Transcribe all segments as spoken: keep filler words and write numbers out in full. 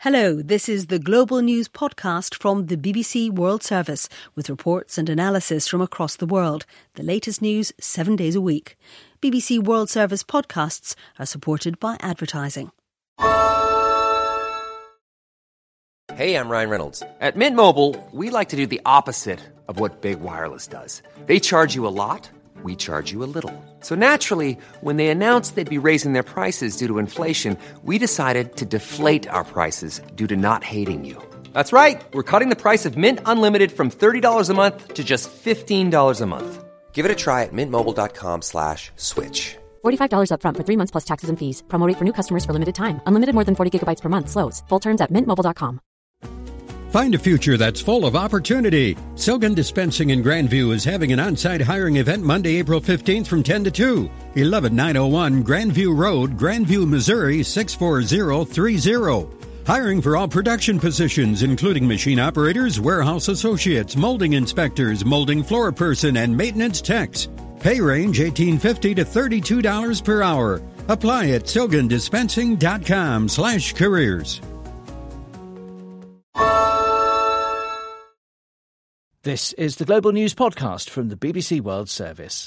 Hello, this is the Global News podcast from the B B C World Service with reports and analysis from across the world. The latest news seven days a week. B B C World Service podcasts are supported by advertising. Hey, I'm Ryan Reynolds. At Mint Mobile, we like to do the opposite of what Big Wireless does. They charge you a lot, we charge you a little. So naturally, when they announced they'd be raising their prices due to inflation, we decided to deflate our prices due to not hating you. That's right. We're cutting the price of Mint Unlimited from thirty dollars a month to just fifteen dollars a month. Give it a try at mintmobile.com slash switch. forty-five dollars up front for three months plus taxes and fees. Promo rate for new customers for limited time. Unlimited more than forty gigabytes per month slows. Full terms at mint mobile dot com. Find a future that's full of opportunity. Silgan Dispensing in Grandview is having an on-site hiring event Monday, April fifteenth from ten to two. eleven nine oh one Grandview Road, Grandview, Missouri, six four zero three zero. Hiring for all production positions, including machine operators, warehouse associates, molding inspectors, molding floor person, and maintenance techs. Pay range eighteen fifty to thirty-two dollars per hour. Apply at silgandispensing.com slash careers. This is the Global News podcast from the B B C World Service.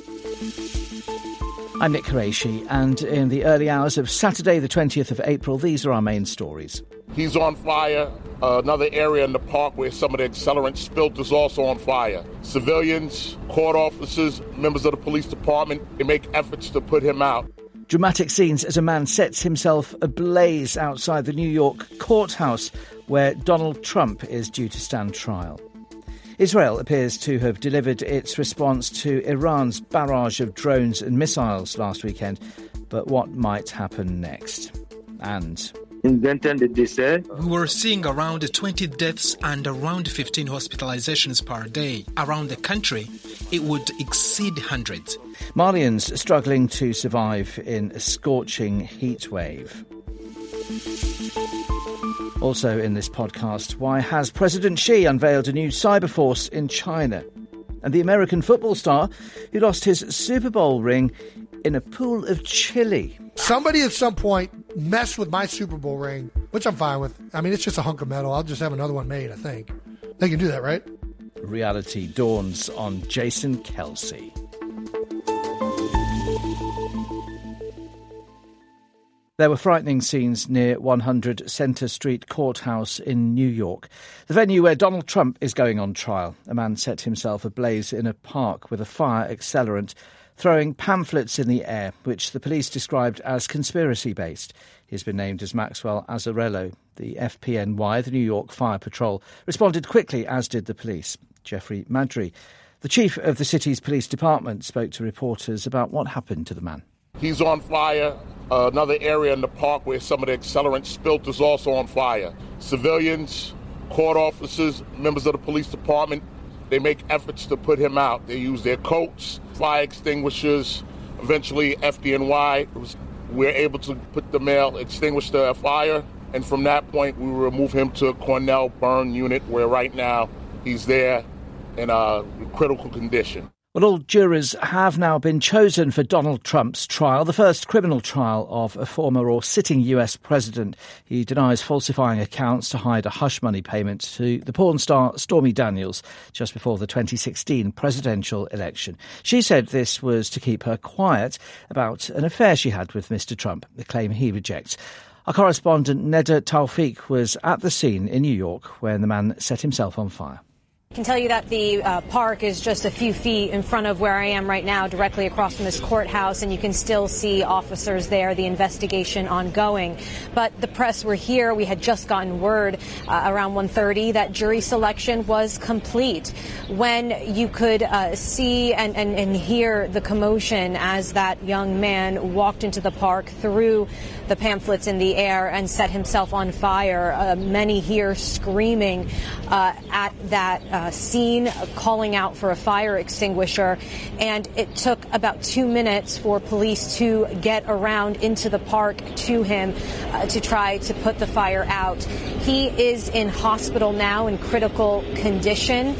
I'm Nick Qureshi, and in the early hours of Saturday the twentieth of April, these are our main stories. He's on fire. Uh, another area in the park where some of the accelerant spilt is also on fire. Civilians, court officers, members of the police department, they make efforts to put him out. Dramatic scenes as a man sets himself ablaze outside the New York courthouse where Donald Trump is due to stand trial. Israel appears to have delivered its response to Iran's barrage of drones and missiles last weekend. But what might happen next? And In Denton, did they say? We were seeing around twenty deaths and around fifteen hospitalizations per day. Around the country, it would exceed hundreds. Malians struggling to survive in a scorching heat wave. Also in this podcast, why has President Xi unveiled a new cyber force in China? And the American football star who lost his Super Bowl ring in a pool of chili. Somebody at some point messed with my Super Bowl ring, which I'm fine with. I mean, it's just a hunk of metal. I'll just have another one made, I think. They can do that, right? Reality dawns on Jason Kelsey. There were frightening scenes near one hundred Center Street Courthouse in New York, the venue where Donald Trump is going on trial. A man set himself ablaze in a park with a fire accelerant, throwing pamphlets in the air, which the police described as conspiracy-based. He's been named as Maxwell Azzarello. The F P N Y, the New York Fire Patrol, responded quickly, as did the police. Jeffrey Madry, the chief of the city's police department, spoke to reporters about what happened to the man. He's on fire. Uh, another area in the park where some of the accelerant spilt is also on fire. Civilians, court officers, members of the police department, they make efforts to put him out. They use their coats, fire extinguishers. Eventually, F D N Y, we're able to put the male, extinguish the fire. And from that point, we remove him to a Cornell burn unit where right now he's there in a critical condition. Well, all jurors have now been chosen for Donald Trump's trial, the first criminal trial of a former or sitting U S president. He denies falsifying accounts to hide a hush money payment to the porn star Stormy Daniels just before the twenty sixteen presidential election. She said this was to keep her quiet about an affair she had with Mister Trump, a claim he rejects. Our correspondent Neda Tawfiq was at the scene in New York when the man set himself on fire. I can tell you that the uh, park is just a few feet in front of where I am right now, directly across from this courthouse, and you can still see officers there, the investigation ongoing. But the press were here. We had just gotten word uh, around one thirty that jury selection was complete. When you could uh, see and, and, and hear the commotion as that young man walked into the park, threw the pamphlets in the air and set himself on fire, uh, many here screaming uh, at that Uh, scene, uh, calling out for a fire extinguisher, and it took about two minutes for police to get around into the park to him uh, to try to put the fire out. He is in hospital now in critical condition,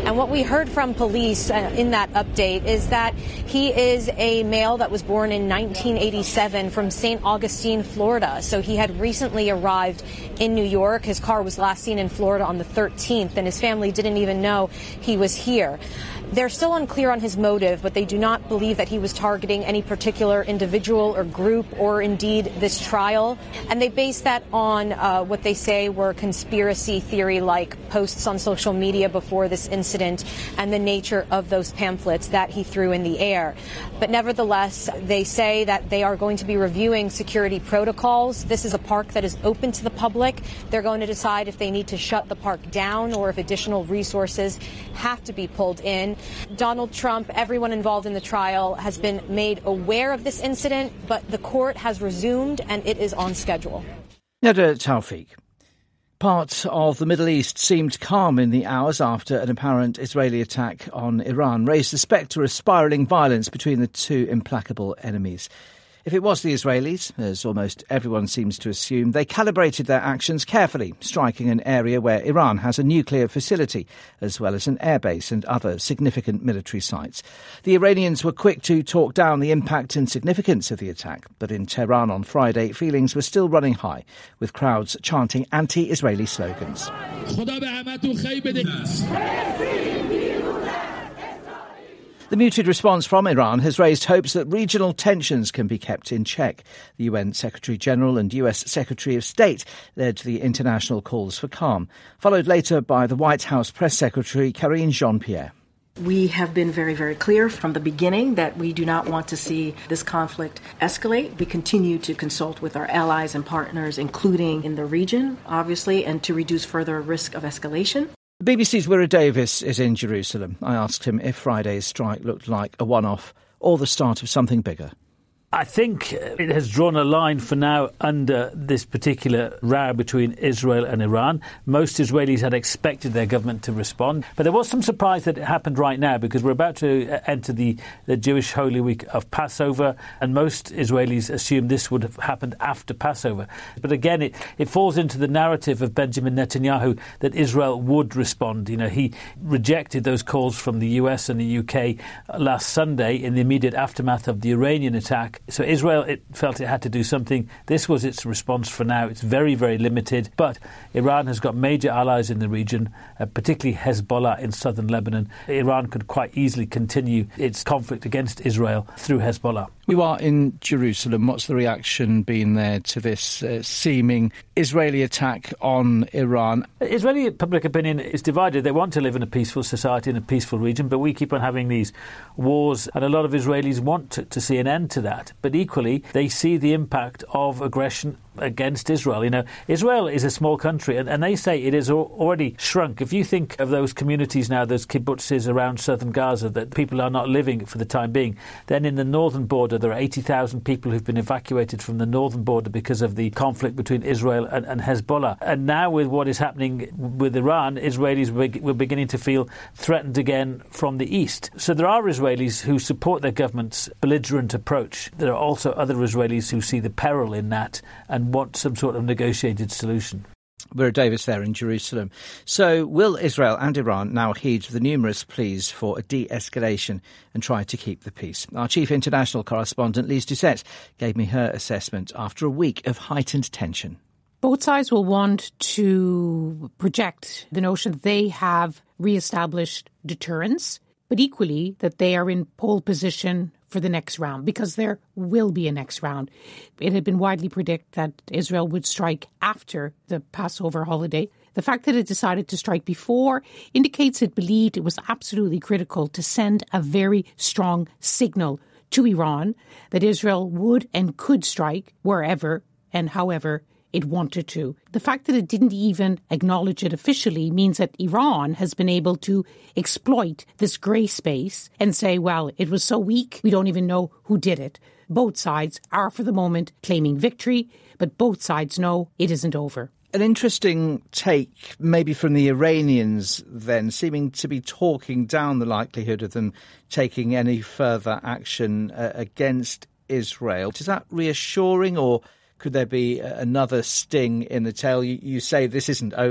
And what we heard from police uh, in that update is that he is a male that was born in nineteen eighty-seven from Saint Augustine, Florida. So he had recently arrived in New York. His car was last seen in Florida on the thirteenth, and his family didn't even know he was here. They're still unclear on his motive, but they do not believe that he was targeting any particular individual or group or indeed this trial. And they base that on uh, what they say were conspiracy theory-like posts on social media before this incident and the nature of those pamphlets that he threw in the air. But nevertheless, they say that they are going to be reviewing security protocols. This is a park that is open to the public. They're going to decide if they need to shut the park down or if additional resources have to be pulled in. Donald Trump, everyone involved in the trial, has been made aware of this incident, but the court has resumed and it is on schedule. Nada Tawfiq. Part of the Middle East seemed calm in the hours after an apparent Israeli attack on Iran raised the spectre of spiralling violence between the two implacable enemies. If it was the Israelis, as almost everyone seems to assume, they calibrated their actions carefully, striking an area where Iran has a nuclear facility, as well as an airbase and other significant military sites. The Iranians were quick to talk down the impact and significance of the attack, but in Tehran on Friday, feelings were still running high, with crowds chanting anti-Israeli slogans. The muted response from Iran has raised hopes that regional tensions can be kept in check. The U N Secretary-General and U S Secretary of State led the international calls for calm, followed later by the White House Press Secretary Karine Jean-Pierre. We have been very, very clear from the beginning that we do not want to see this conflict escalate. We continue to consult with our allies and partners, including in the region, obviously, and to reduce further risk of escalation. The B B C's Wirra Davis is in Jerusalem. I asked him if Friday's strike looked like a one-off or the start of something bigger. I think it has drawn a line for now under this particular row between Israel and Iran. Most Israelis had expected their government to respond, but there was some surprise that it happened right now because we're about to enter the, the Jewish Holy Week of Passover, and most Israelis assumed this would have happened after Passover. But again, it, it falls into the narrative of Benjamin Netanyahu that Israel would respond. You know, he rejected those calls from the U S and the U K last Sunday in the immediate aftermath of the Iranian attack. So Israel, it felt it had to do something. This was its response for now. It's very, very limited. But Iran has got major allies in the region, uh, particularly Hezbollah in southern Lebanon. Iran could quite easily continue its conflict against Israel through Hezbollah. You are in Jerusalem. What's the reaction been there to this uh, seeming Israeli attack on Iran? Israeli public opinion is divided. They want to live in a peaceful society in a peaceful region, but we keep on having these wars, and a lot of Israelis want to, to see an end to that. But equally, they see the impact of aggression against Israel. You know, Israel is a small country, and, and they say it has already shrunk. If you think of those communities now, those kibbutzes around southern Gaza that people are not living for the time being, then in the northern border there are eighty thousand people who've been evacuated from the northern border because of the conflict between Israel and, and Hezbollah. And now with what is happening with Iran, Israelis were beginning to feel threatened again from the east. So there are Israelis who support their government's belligerent approach. There are also other Israelis who see the peril in that and want some sort of negotiated solution. Wirra Davis there in Jerusalem. So will Israel and Iran now heed the numerous pleas for a de-escalation and try to keep the peace? Our chief international correspondent, Lise Doucette, gave me her assessment after a week of heightened tension. Both sides will want to project the notion that they have re-established deterrence, but equally that they are in pole position for the next round, because there will be a next round. It had been widely predicted that Israel would strike after the Passover holiday. The fact that it decided to strike before indicates it believed it was absolutely critical to send a very strong signal to Iran that Israel would and could strike wherever and however it wanted to. The fact that it didn't even acknowledge it officially means that Iran has been able to exploit this grey space and say, well, it was so weak, we don't even know who did it. Both sides are, for the moment, claiming victory, but both sides know it isn't over. An interesting take, maybe from the Iranians then, seeming to be talking down the likelihood of them taking any further action uh, against Israel. Is that reassuring, or could there be another sting in the tail? You, you say this isn't over.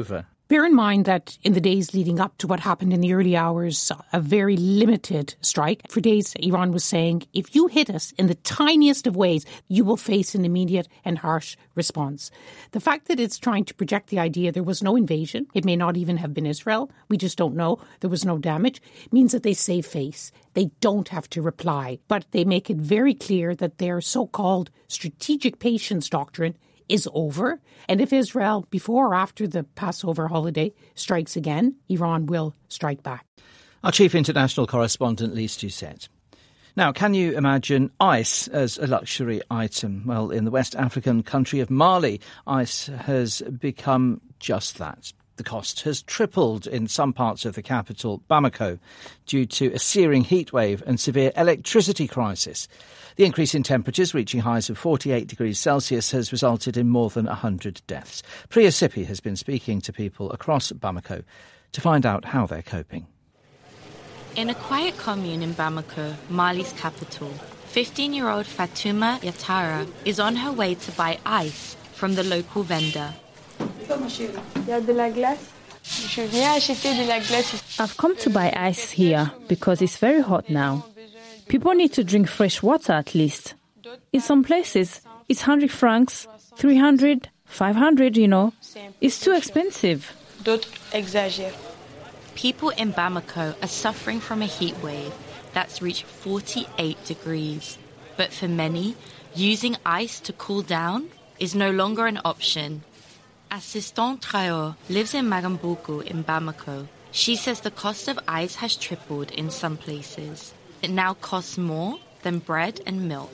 Bear in mind that in the days leading up to what happened in the early hours, a very limited strike. For days, Iran was saying, if you hit us in the tiniest of ways, you will face an immediate and harsh response. The fact that it's trying to project the idea there was no invasion, it may not even have been Israel, we just don't know, there was no damage, means that they save face. They don't have to reply, but they make it very clear that their so-called strategic patience doctrine is over. And if Israel, before or after the Passover holiday, strikes again, Iran will strike back. Our chief international correspondent, Lise Doucette. Now, can you imagine ice as a luxury item? Well, in the West African country of Mali, ice has become just that. The cost has tripled in some parts of the capital, Bamako, due to a searing heatwave and severe electricity crisis. The increase in temperatures, reaching highs of forty-eight degrees Celsius, has resulted in more than one hundred deaths. Priya Sippy has been speaking to people across Bamako to find out how they're coping. In a quiet commune in Bamako, Mali's capital, fifteen-year-old Fatouma Yatara is on her way to buy ice from the local vendor. I've come to buy ice here because it's very hot now. People need to drink fresh water at least. In some places, it's one hundred francs, three hundred, five hundred, you know. It's too expensive. People in Bamako are suffering from a heat wave that's reached forty-eight degrees. But for many, using ice to cool down is no longer an option. Assistant Traore lives in Magambougou in Bamako. She says the cost of ice has tripled in some places. It now costs more than bread and milk.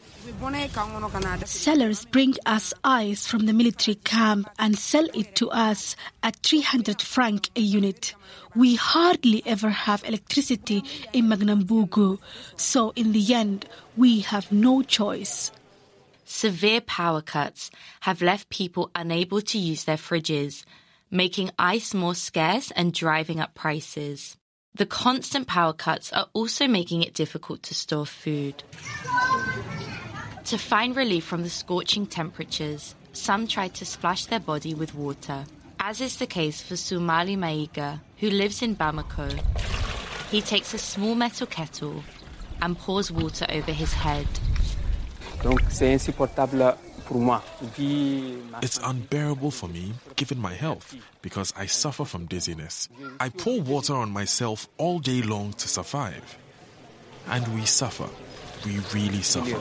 Sellers bring us ice from the military camp and sell it to us at three hundred francs a unit. We hardly ever have electricity in Magambougou, so in the end, we have no choice. Severe power cuts have left people unable to use their fridges, making ice more scarce and driving up prices. The constant power cuts are also making it difficult to store food. To find relief from the scorching temperatures, some try to splash their body with water, as is the case for Soumali Maiga, who lives in Bamako. He takes a small metal kettle and pours water over his head. It's unbearable for me, given my health, because I suffer from dizziness. I pour water on myself all day long to survive. And we suffer. We really suffer.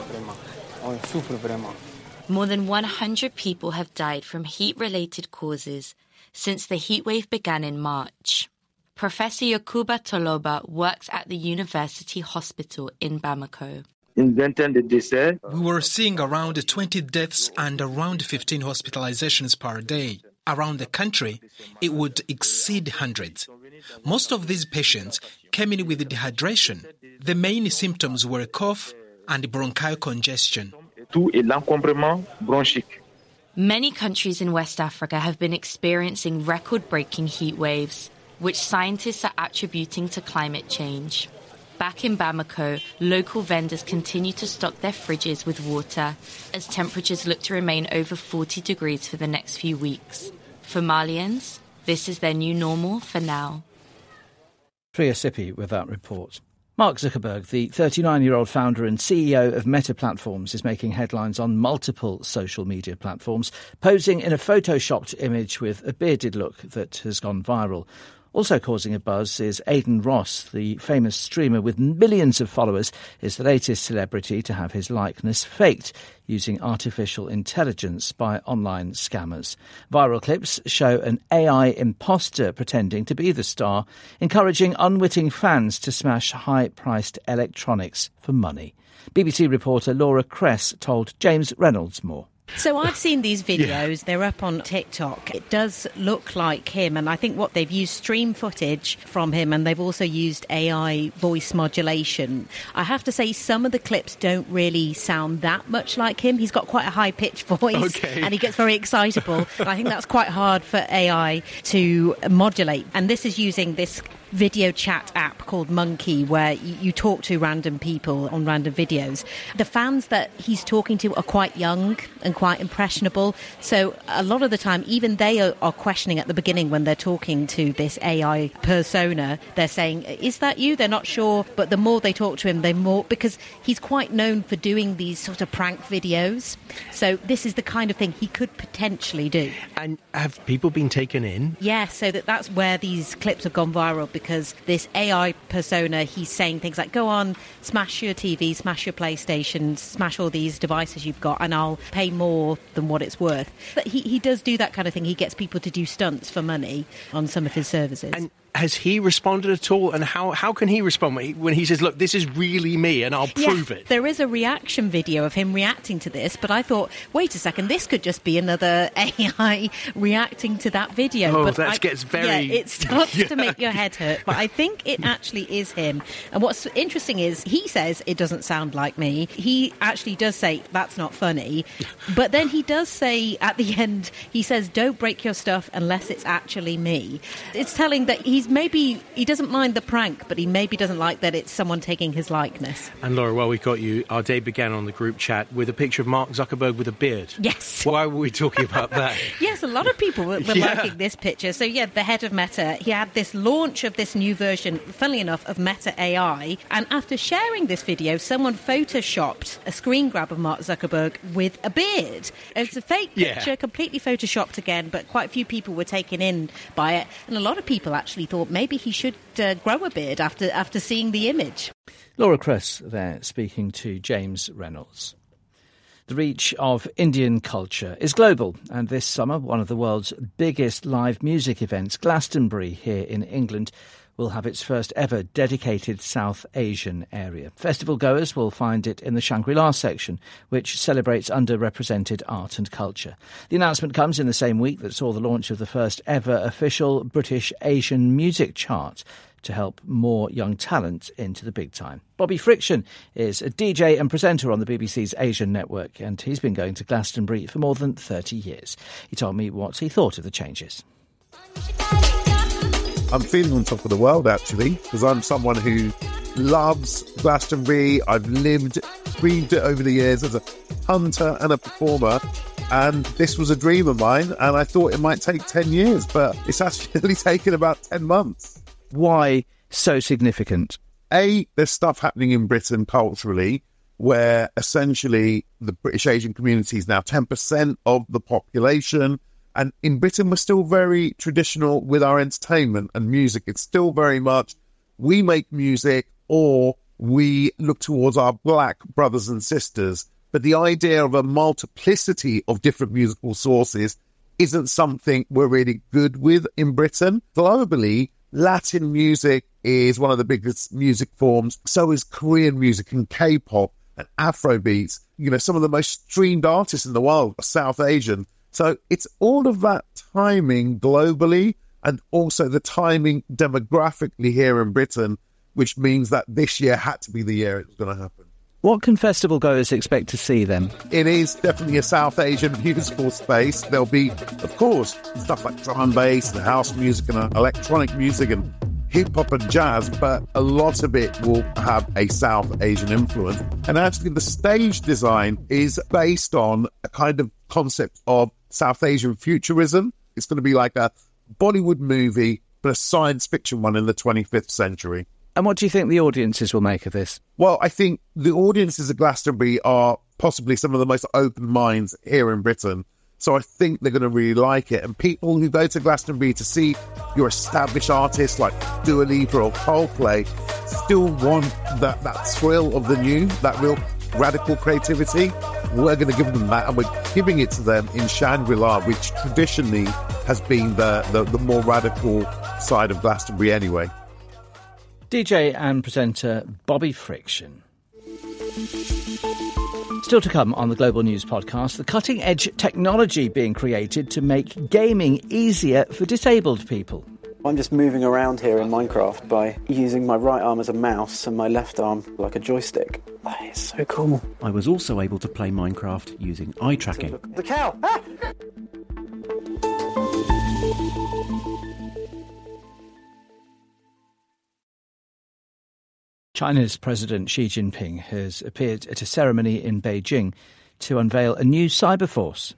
More than one hundred people have died from heat-related causes since the heatwave began in March. Professor Yakuba Toloba works at the University Hospital in Bamako. We were seeing around twenty deaths and around fifteen hospitalizations per day. Around the country, it would exceed hundreds. Most of these patients came in with dehydration. The main symptoms were cough and bronchial congestion. Many countries in West Africa have been experiencing record-breaking heat waves, which scientists are attributing to climate change. Back in Bamako, local vendors continue to stock their fridges with water as temperatures look to remain over forty degrees for the next few weeks. For Malians, this is their new normal for now. Priya Sippy with that report. Mark Zuckerberg, the thirty-nine-year-old founder and C E O of Meta Platforms, is making headlines on multiple social media platforms, posing in a photoshopped image with a bearded look that has gone viral. Also causing a buzz is Aidan Ross, the famous streamer with millions of followers, is the latest celebrity to have his likeness faked using artificial intelligence by online scammers. Viral clips show an A I imposter pretending to be the star, encouraging unwitting fans to smash high-priced electronics for money. B B C reporter Laura Kress told James Reynolds more. So I've seen these videos, they're up on TikTok. It does look like him, and I think what they've used stream footage from him, and they've also used A I voice modulation. I have to say some of the clips don't really sound that much like him. He's got quite a high-pitched voice, okay. And he gets very excitable. And I think that's quite hard for A I to modulate. And this is using this video chat app called Monkey, where you, you talk to random people on random videos. The fans that he's talking to are quite young and quite impressionable. So a lot of the time, even they are, are questioning at the beginning when they're talking to this A I persona. They're saying, is that you? They're not sure. But the more they talk to him, they more, because he's quite known for doing these sort of prank videos. So this is the kind of thing he could potentially do. And have people been taken in? Yeah, so that, that's where these clips have gone viral, because this A I persona, he's saying things like, go on, smash your T V, smash your PlayStation, smash all these devices you've got, and I'll pay more than what it's worth. But he, he does do that kind of thing. He gets people to do stunts for money on some of his services. And has he responded at all? And how, how can he respond when he, when he says, look, this is really me and I'll prove yeah, it? There is a reaction video of him reacting to this, but I thought, wait a second, this could just be another A I reacting to that video. Oh, but that I, gets very... Yeah, it starts yeah. to make your head hurt. But I think it actually is him. And what's interesting is he says it doesn't sound like me. He actually does say, that's not funny. But then he does say at the end, he says, don't break your stuff unless it's actually me. It's telling that he's maybe, he doesn't mind the prank, but he maybe doesn't like that it's someone taking his likeness. And Laura, while we've got you, our day began on the group chat with a picture of Mark Zuckerberg with a beard. Yes. Why were we talking about that? Yes, a lot of people were, were yeah. liking this picture. So, yeah, the head of Meta, he had this launch of this new version, funnily enough, of Meta A I. And after sharing this video, someone photoshopped a screen grab of Mark Zuckerberg with a beard. It's a fake picture, yeah. completely photoshopped again, but quite a few people were taken in by it. And a lot of people actually thought maybe he should uh, grow a beard after, after seeing the image. Laura Kress there speaking to James Reynolds. The reach of Indian culture is global, and this summer one of the world's biggest live music events, Glastonbury here in England, will have its first ever dedicated South Asian area. Festival goers will find it in the Shangri-La section, which celebrates underrepresented art and culture. The announcement comes in the same week that saw the launch of the first ever official British Asian music chart to help more young talent into the big time. Bobby Friction is a D J and presenter on the B B C's Asian network, and he's been going to Glastonbury for more than thirty years. He told me what he thought of the changes. I'm feeling on top of the world, actually, because I'm someone who loves Glastonbury. I've lived, breathed it over the years as a hunter and a performer, and this was a dream of mine, and I thought it might take ten years, but it's actually taken about ten months. Why so significant? A, there's stuff happening in Britain culturally where essentially the British Asian community is now ten percent of the population. And in Britain, we're still very traditional with our entertainment and music. It's still very much we make music or we look towards our black brothers and sisters. But the idea of a multiplicity of different musical sources isn't something we're really good with in Britain. Globally, Latin music is one of the biggest music forms. So is Korean music and K-pop and Afrobeats. You know, some of the most streamed artists in the world are South Asian. So it's all of that timing globally and also the timing demographically here in Britain, which means that this year had to be the year it was going to happen. What can festival goers expect to see then? It is definitely a South Asian musical space. There'll be, of course, stuff like drum and bass and house music and electronic music and hip-hop and jazz, but a lot of it will have a South Asian influence. And actually the stage design is based on a kind of concept of South Asian futurism. It's going to be like a Bollywood movie, but a science fiction one in the twenty-fifth century. And what do you think the audiences will make of this? Well, I think the audiences at Glastonbury are possibly some of the most open minds here in Britain. So I think they're going to really like it. And people who go to Glastonbury to see your established artists like Dua Lipa or Coldplay still want that, that thrill of the new, that real radical creativity. We're going to give them that, and we're giving it to them in Shangri-La, which traditionally has been the, the, the more radical side of Glastonbury anyway. D J and presenter Bobby Friction. Still to come on the Global News podcast, the cutting-edge technology being created to make gaming easier for disabled people. I'm just moving around here in Minecraft by using my right arm as a mouse and my left arm like a joystick. That is so cool. I was also able to play Minecraft using eye tracking. The cow! Ah! China's President Xi Jinping has appeared at a ceremony in Beijing to unveil a new cyber force.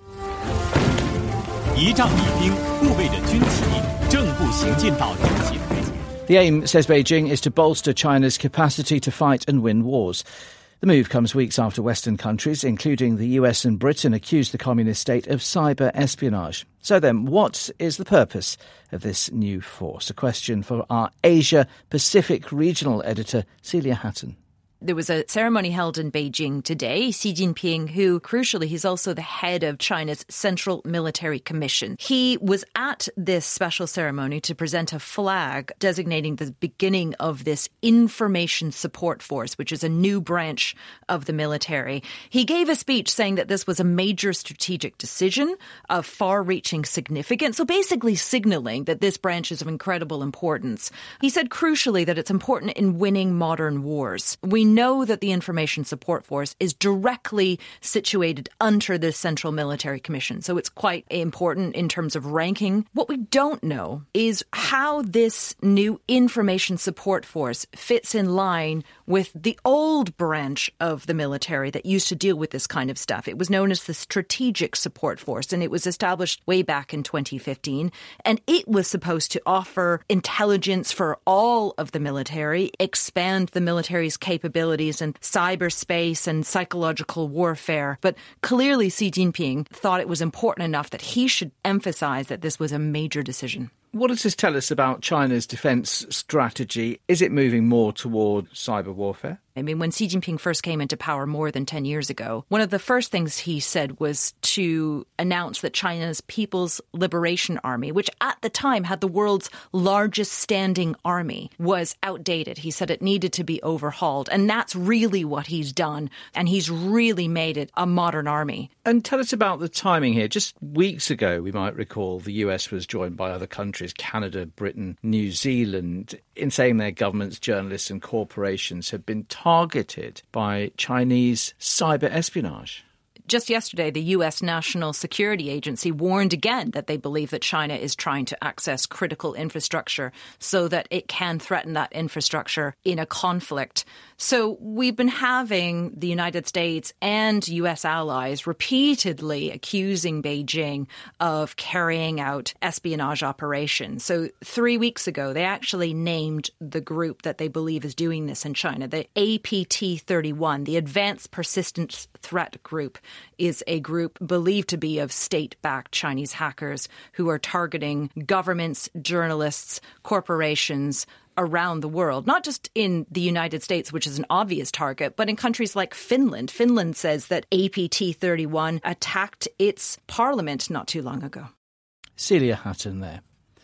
The aim, says Beijing, is to bolster China's capacity to fight and win wars. The move comes weeks after Western countries, including the U S and Britain, accused the communist state of cyber espionage. So then, what is the purpose of this new force? A question for our Asia-Pacific regional editor, Celia Hatton. There was a ceremony held in Beijing today. Xi Jinping, who, crucially, he's also the head of China's Central Military Commission. He was at this special ceremony to present a flag designating the beginning of this Information Support Force, which is a new branch of the military. He gave a speech saying that this was a major strategic decision of far-reaching significance, so basically signaling that this branch is of incredible importance. He said, crucially, that it's important in winning modern wars. We know that the Information Support Force is directly situated under the Central Military Commission, so it's quite important in terms of ranking. What we don't know is how this new Information Support Force fits in line with the old branch of the military that used to deal with this kind of stuff. It was known as the Strategic Support Force, and it was established way back in twenty fifteen, and it was supposed to offer intelligence for all of the military, expand the military's capabilities in cyberspace and psychological warfare. But clearly Xi Jinping thought it was important enough that he should emphasize that this was a major decision. What does this tell us about China's defence strategy? Is it moving more toward cyber warfare? I mean, when Xi Jinping first came into power more than ten years ago, one of the first things he said was to announce that China's People's Liberation Army, which at the time had the world's largest standing army, was outdated. He said it needed to be overhauled. And that's really what he's done. And he's really made it a modern army. And tell us about the timing here. Just weeks ago, we might recall, the U S was joined by other countries, Canada, Britain, New Zealand, in saying their governments, journalists and corporations have been targeted by Chinese cyber espionage. Just yesterday, the U S National Security Agency warned again that they believe that China is trying to access critical infrastructure so that it can threaten that infrastructure in a conflict. So we've been having the United States and U S allies repeatedly accusing Beijing of carrying out espionage operations. So three weeks ago, they actually named the group that they believe is doing this in China, the A P T thirty-one, the Advanced Persistent Threat Group, is a group believed to be of state-backed Chinese hackers who are targeting governments, journalists, corporations around the world, not just in the United States, which is an obvious target, but in countries like Finland. Finland says that A P T thirty-one attacked its parliament not too long ago. Celia Hatton there.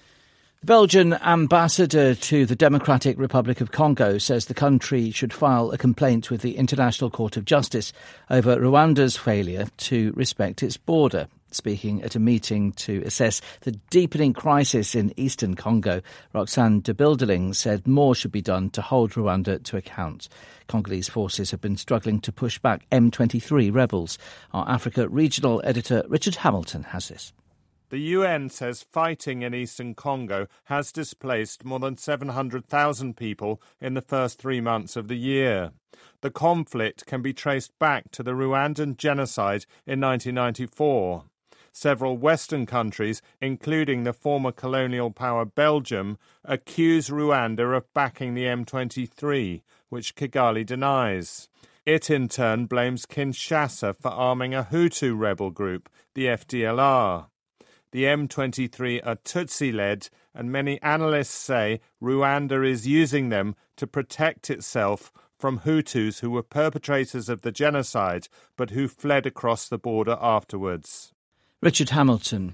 The Belgian ambassador to the Democratic Republic of Congo says the country should file a complaint with the International Court of Justice over Rwanda's failure to respect its border. Speaking at a meeting to assess the deepening crisis in eastern Congo, Roxane de Bilderling said more should be done to hold Rwanda to account. Congolese forces have been struggling to push back M twenty-three rebels. Our Africa regional editor Richard Hamilton has this. The U N says fighting in eastern Congo has displaced more than seven hundred thousand people in the first three months of the year. The conflict can be traced back to the Rwandan genocide in nineteen ninety-four. Several Western countries, including the former colonial power Belgium, accuse Rwanda of backing the M twenty-three, which Kigali denies. It in turn blames Kinshasa for arming a Hutu rebel group, the F D L R. The M twenty-three are Tutsi-led, and many analysts say Rwanda is using them to protect itself from Hutus who were perpetrators of the genocide, but who fled across the border afterwards. Richard Hamilton.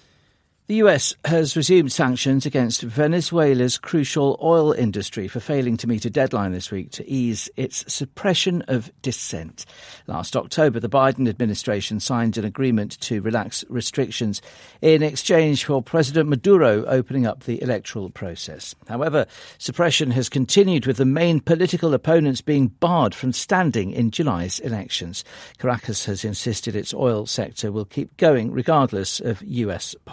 The U S has resumed sanctions against Venezuela's crucial oil industry for failing to meet a deadline this week to ease its suppression of dissent. Last October, the Biden administration signed an agreement to relax restrictions in exchange for President Maduro opening up the electoral process. However, suppression has continued, with the main political opponents being barred from standing in July's elections. Caracas has insisted its oil sector will keep going regardless of U S policy.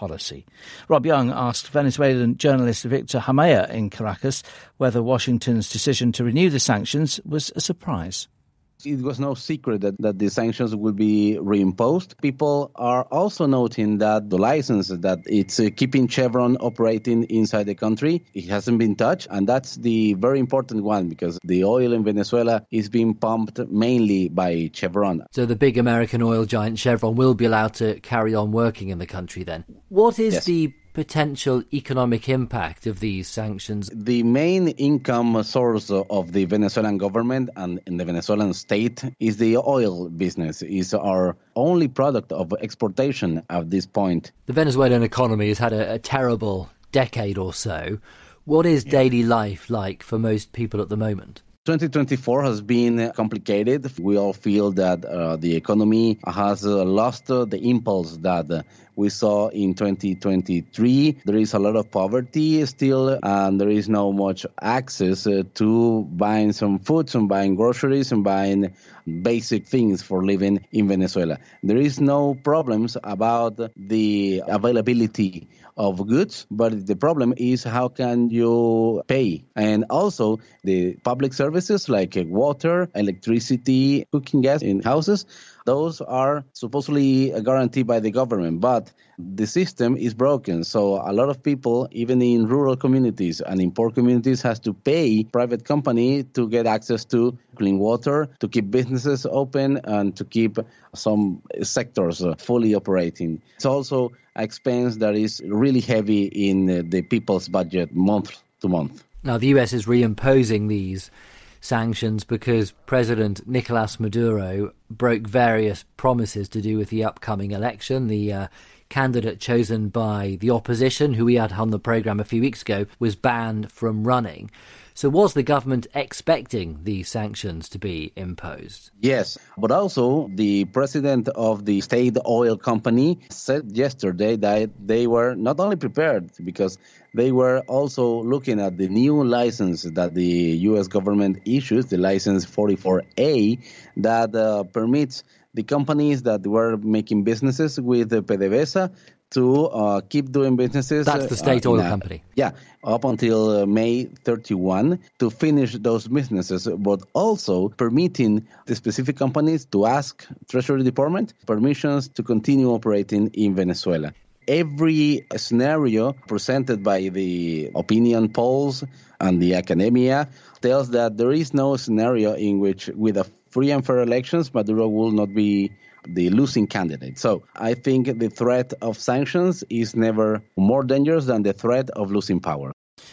Rob Young asked Venezuelan journalist Victor Hamaya in Caracas whether Washington's decision to renew the sanctions was a surprise. It was no secret that, that the sanctions will be reimposed. People are also noting that the license that it's uh, keeping Chevron operating inside the country, it hasn't been touched. And that's the very important one because the oil in Venezuela is being pumped mainly by Chevron. So the big American oil giant Chevron will be allowed to carry on working in the country then. What is yes. the potential economic impact of these sanctions? The main income source of the Venezuelan government and in the Venezuelan state is the oil business. It's our only product of exportation at this point. The Venezuelan economy has had a, a terrible decade or so. What is daily life like for most people at the moment? twenty twenty-four has been complicated. We all feel that uh, the economy has uh, lost uh, the impulse that uh, we saw in twenty twenty-three. There is a lot of poverty still, and there is no much access uh, to buying some food, and buying groceries, and buying basic things for living in Venezuela. There is no problems about the availability of goods, but the problem is how can you pay? And also the public services like water, electricity, cooking gas in houses, those are supposedly guaranteed by the government, but the system is broken. So a lot of people, even in rural communities and in poor communities, has to pay private company to get access to clean water, to keep businesses open, and to keep some sectors fully operating. It's also an expense that is really heavy in the people's budget month to month. Now, the U S is reimposing these sanctions because President Nicolas Maduro broke various promises to do with the upcoming election. The uh, candidate chosen by the opposition, who we had on the programme a few weeks ago, was banned from running. So was the government expecting these sanctions to be imposed? Yes, but also the president of the state oil company said yesterday that they were not only prepared, because they were also looking at the new license that the U S government issues, the license forty-four A, that uh, permits the companies that were making businesses with PDVSA to uh, keep doing businesses. That's the state uh, oil a, company. Yeah, up until uh, May thirty-first to finish those businesses, but also permitting the specific companies to ask Treasury Department permissions to continue operating in Venezuela. Every scenario presented by the opinion polls and the academia tells that there is no scenario in which, with a free and fair elections, Maduro will not be the losing candidate. So I think the threat of sanctions is never more dangerous than the threat of losing power.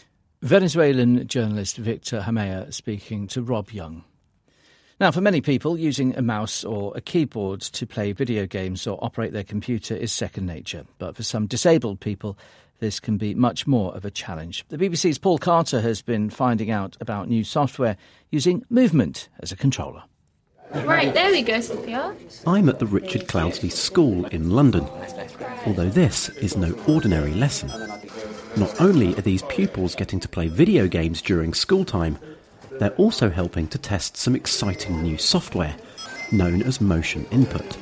Venezuelan journalist Victor Hamaya speaking to Rob Young. Now, for many people, using a mouse or a keyboard to play video games or operate their computer is second nature. But for some disabled people, this can be much more of a challenge. The B B C's Paul Carter has been finding out about new software using movement as a controller. Right, there we go, Sophia. I'm at the Richard Cloudsley School in London, although this is no ordinary lesson. Not only are these pupils getting to play video games during school time, they're also helping to test some exciting new software, known as Motion Input.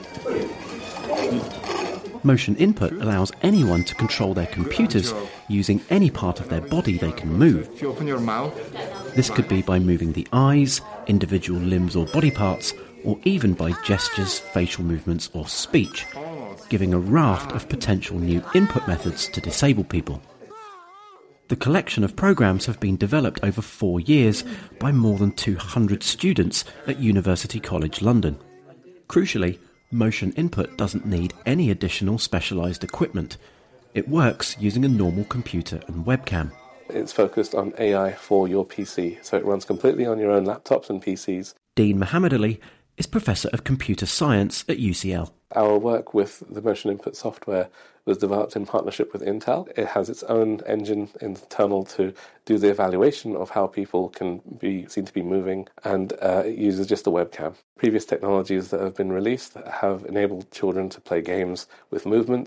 Motion Input allows anyone to control their computers using any part of their body they can move. If you open your mouth. This could be by moving the eyes, individual limbs or body parts, or even by gestures, facial movements or speech, giving a raft of potential new input methods to disabled people. The collection of programmes have been developed over four years by more than two hundred students at University College London. Crucially, Motion Input doesn't need any additional specialised equipment. It works using a normal computer and webcam. It's focused on A I for your P C, so it runs completely on your own laptops and P Cs. Dean Mohammed Ali is Professor of Computer Science at U C L. Our work with the Motion Input software was developed in partnership with Intel. It has its own engine internal to do the evaluation of how people can be seen to be moving, and uh, it uses just a webcam. Previous technologies that have been released have enabled children to play games with movements,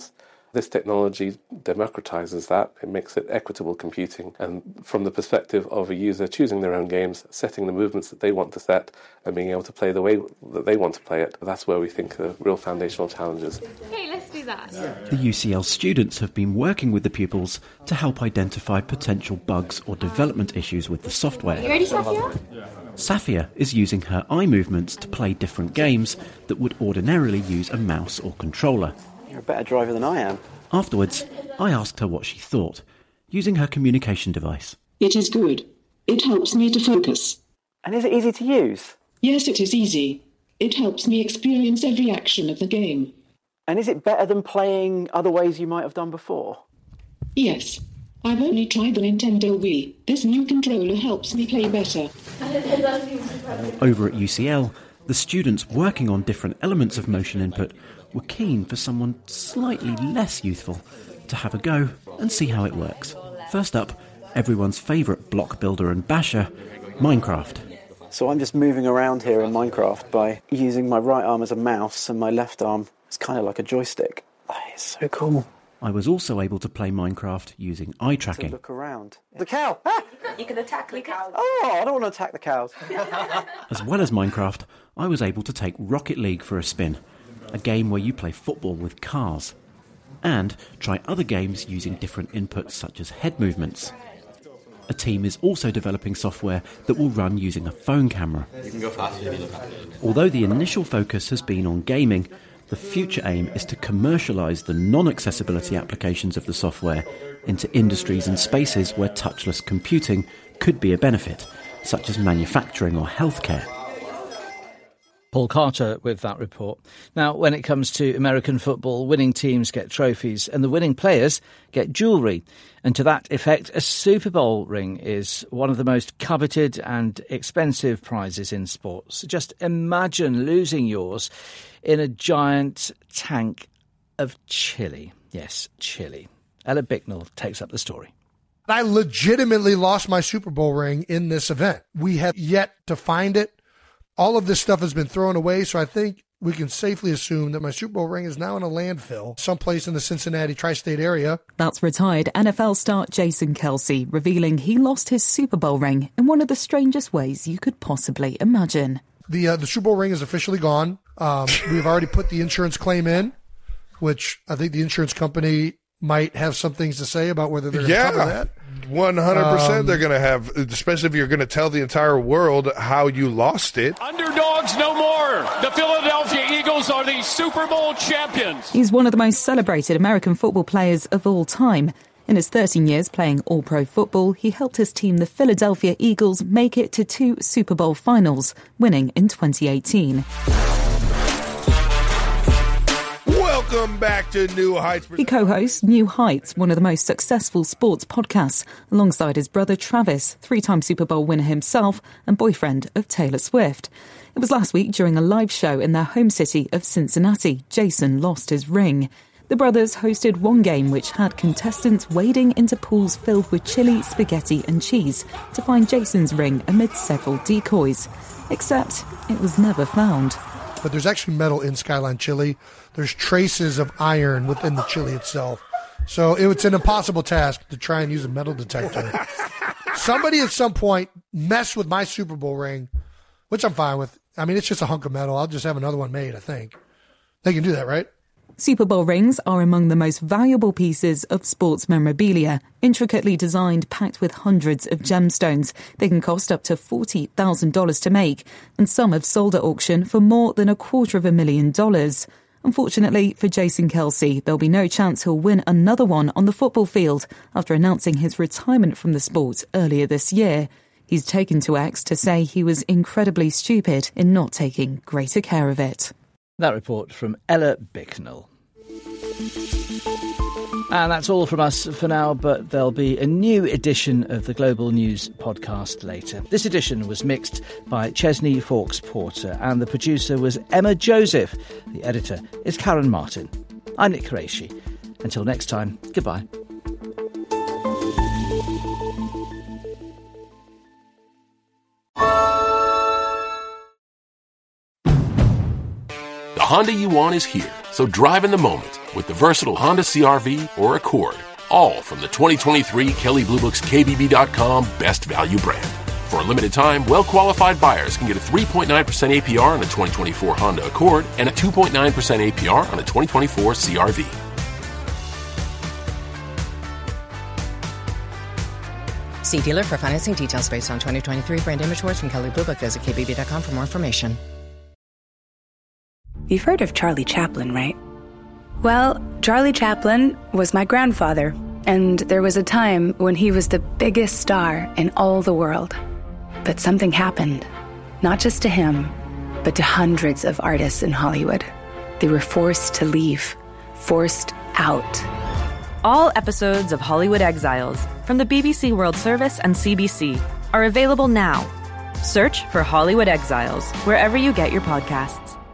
This technology democratizes that. It makes it equitable computing. And from the perspective of a user choosing their own games, setting the movements that they want to set, and being able to play the way that they want to play it, that's where we think the real foundational challenge is. Hey, let's do that. The U C L students have been working with the pupils to help identify potential bugs or development issues with the software. You ready, Safia? Safia is using her eye movements to play different games that would ordinarily use a mouse or controller. You're a better driver than I am. Afterwards, I asked her what she thought, using her communication device. It is good. It helps me to focus. And is it easy to use? Yes, it is easy. It helps me experience every action of the game. And is it better than playing other ways you might have done before? Yes. I've only tried the Nintendo Wii. This new controller helps me play better. Over at U C L, the students working on different elements of motion input were keen for someone slightly less youthful to have a go and see how it works. First up, everyone's favourite block builder and basher, Minecraft. So I'm just moving around here in Minecraft by using my right arm as a mouse and my left arm is kind of like a joystick. Oh, it's so cool. I was also able to play Minecraft using eye tracking. So look around. The cow! Ah! You can attack the cows. Oh, I don't want to attack the cows. As well as Minecraft, I was able to take Rocket League for a spin, a game where you play football with cars, and try other games using different inputs such as head movements. A team is also developing software that will run using a phone camera. You can go faster if you look at it. Although the initial focus has been on gaming, the future aim is to commercialise the non-accessibility applications of the software into industries and spaces where touchless computing could be a benefit, such as manufacturing or healthcare. Paul Carter with that report. Now, when it comes to American football, winning teams get trophies and the winning players get jewellery. And to that effect, a Super Bowl ring is one of the most coveted and expensive prizes in sports. Just imagine losing yours in a giant tank of chili. Yes, chili. Ella Bicknell takes up the story. I legitimately lost my Super Bowl ring in this event. We have yet to find it. All of this stuff has been thrown away, so I think we can safely assume that my Super Bowl ring is now in a landfill someplace in the Cincinnati tri-state area. That's retired N F L star Jason Kelce, revealing he lost his Super Bowl ring in one of the strangest ways you could possibly imagine. The uh, the Super Bowl ring is officially gone. Um, we've already put the insurance claim in, which I think the insurance company might have some things to say about whether they're going to yeah. cover that. one hundred percent Um, they're going to have, especially if you're going to tell the entire world how you lost it. Underdogs no more. The Philadelphia Eagles are the Super Bowl champions. He's one of the most celebrated American football players of all time. In his thirteen years playing all-pro football, he helped his team, the Philadelphia Eagles, make it to two Super Bowl finals, winning in twenty eighteen. Welcome back to New Heights. He co-hosts New Heights, one of the most successful sports podcasts, alongside his brother Travis, three-time Super Bowl winner himself and boyfriend of Taylor Swift. It was last week during a live show in their home city of Cincinnati. Jason lost his ring. The brothers hosted one game which had contestants wading into pools filled with chili, spaghetti and cheese to find Jason's ring amid several decoys. Except it was never found. But there's actually metal in Skyline chili. There's traces of iron within the chili itself. So it's an impossible task to try and use a metal detector. Somebody at some point messed with my Super Bowl ring, which I'm fine with. I mean, it's just a hunk of metal. I'll just have another one made, I think. They can do that, right? Super Bowl rings are among the most valuable pieces of sports memorabilia, intricately designed, packed with hundreds of gemstones. They can cost up to forty thousand dollars to make, and some have sold at auction for more than a quarter of a million dollars. Unfortunately for Jason Kelce, there'll be no chance he'll win another one on the football field after announcing his retirement from the sport earlier this year. He's taken to X to say he was incredibly stupid in not taking greater care of it. That report from Ella Bicknell. And that's all from us for now, but there'll be a new edition of the Global News podcast later. This edition was mixed by Chesney Fawkes Porter, and the producer was Emma Joseph. The editor is Karen Martin. I'm Nick Qureshi. Until next time, goodbye. The Honda you want is here. So drive in the moment with the versatile Honda C R V or Accord, all from the twenty twenty-three Kelley Blue Book's K B B dot com Best Value brand. For a limited time, well-qualified buyers can get a three point nine percent A P R on a twenty twenty-four Honda Accord and a two point nine percent A P R on a twenty twenty-four C R V. See dealer for financing details based on twenty twenty-three brand image words from Kelley Blue Book. Visit K B B dot com for more information. You've heard of Charlie Chaplin, right? Well, Charlie Chaplin was my grandfather, and there was a time when he was the biggest star in all the world. But something happened, not just to him, but to hundreds of artists in Hollywood. They were forced to leave, forced out. All episodes of Hollywood Exiles from the B B C World Service and C B C are available now. Search for Hollywood Exiles wherever you get your podcasts.